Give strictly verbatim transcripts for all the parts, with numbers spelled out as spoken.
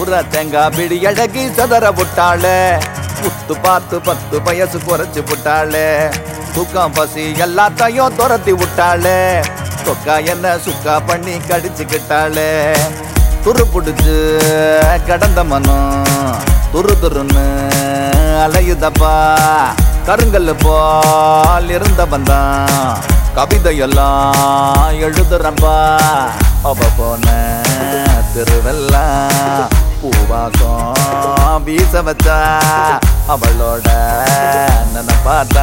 சுர தேங்காய் பிடி அழகி சதற விட்டாளே புத்து பார்த்து பத்து வயசு குறைச்சு விட்டாளே தூக்கம் பசி எல்லாத்தையும் துரத்தி விட்டாளே தொக்கா என்ன சுக்கா பண்ணி கடிச்சுக்கிட்டாளே துரு புடிச்சு கடந்த மனம் துரு துருன்னு அலையுதப்பா கருங்கல் போல் இருந்த வந்தான் கவிதையெல்லாம் எழுதுறப்பா அவ போன திருவெல்லாம் பூவாசம் வீச வச்சா அவளோட நினைப்பாத்தா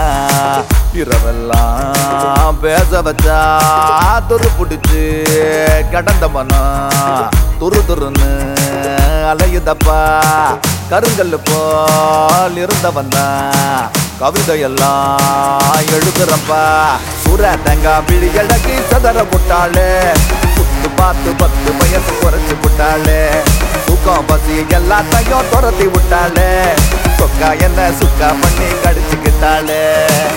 இரவெல்லாம் பேச வச்சா துரு புடிச்சு கடந்த மனம் துரு துருன்னு அலையுதப்பா கருங்கல் போல் இருந்தவந்தான் கவிதையெல்லாம் எழுதுறப்பா சுர தேங்காய் பிடி அழகி சதற விட்டாளே புத்து பார்த்து பத்து வயசு குறைச்சு விட்டாளே தூக்கம் பசி எல்லாத்தையும் துரத்தி விட்டாளே சொக்கா என்ன சுக்கா பண்ணி கடிச்சுக்கிட்டாளே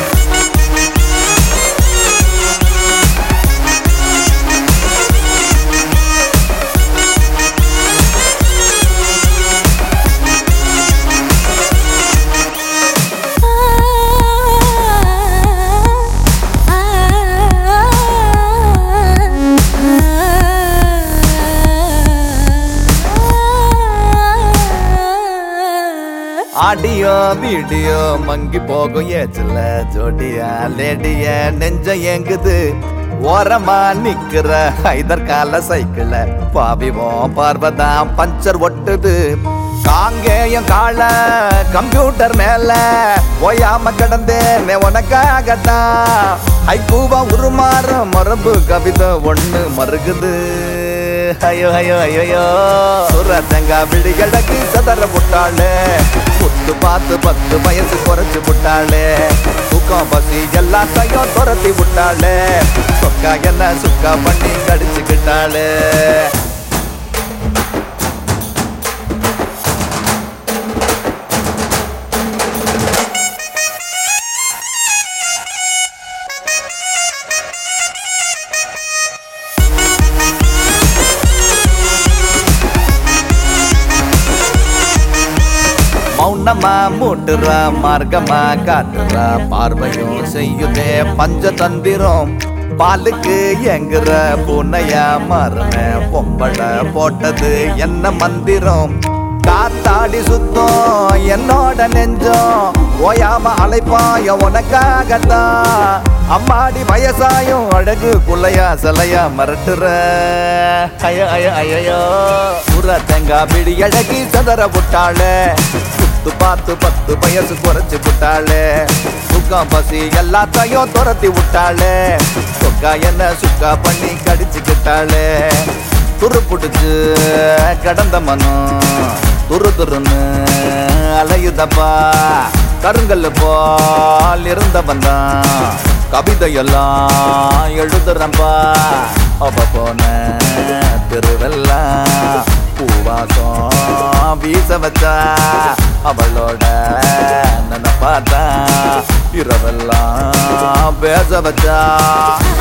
ஆடியோ வீடியோ மங்கி போகும் ஏச்சல ஜோடியா லேடிய நெஞ்ச ஏங்குது ஓரமா நிக்கிற ஐதர் கால சைக்கிள பாவிவோம் பார்வதான் பஞ்சர் ஒட்டுது காங்கேயம் கால கம்ப்யூட்டர் மேல ஓயாம கிடந்தேன் உனக்காகத்தான் ஐக்கூவா உருமாற மரபு கவிதை ஒண்ணு மறுகுது ஐயோ ஐயோ ஐயோ சுர தேங்காய் பிடி அழகி சதற விட்டாளே புத்து பார்த்து பத்து வயசு குறைச்சு விட்டாளே தூக்கம் பசி எல்லாத்தையும் துரத்தி விட்டாளே சொக்கா என்ன சுக்கா பண்ணி கடிச்சுக்கிட்டாளே மௌனமா மூட்டுற மார்க்கமா காட்டுற பார்வையும் செய்யுதே பஞ்ச தந்திரம் பாலுக்கு எங்குற பூனையா மரண பொம்பளை போட்டது என்ன மந்திரம் காத்தாடி சுத்தம் என்னோட நெஞ்சம் ஓயாம அழைப்பாய உனக்காகத்தான் அம்மாடி வயசாயும் அழகு குள்ளையா சிலையா மரட்டுற ஐயோ ஐயோ ஐயோ சுர தேங்காய் பிடி அழகி சதற விட்டாளே புத்து பார்த்து பத்து வயசு குறைச்சு விட்டாளே தூக்கம் பசி எல்லாத்தையும் துரத்தி விட்டாளே சொக்கா என்ன சுக்கா பண்ணி கடிச்சுக்கிட்டாளே துரு புடிச்சு கடந்த மனம் துரு துருன்னு அலையுதப்பா கருங்கல் போல் இருந்த வந்தான் கவிதையெல்லாம் எழுதுறப்பா அவ போன திருவெல்லாம் பூவாசம் வீச வச்சா அவளோட நினைப்பாத்தா இரவெல்லாம் பேச வச்சா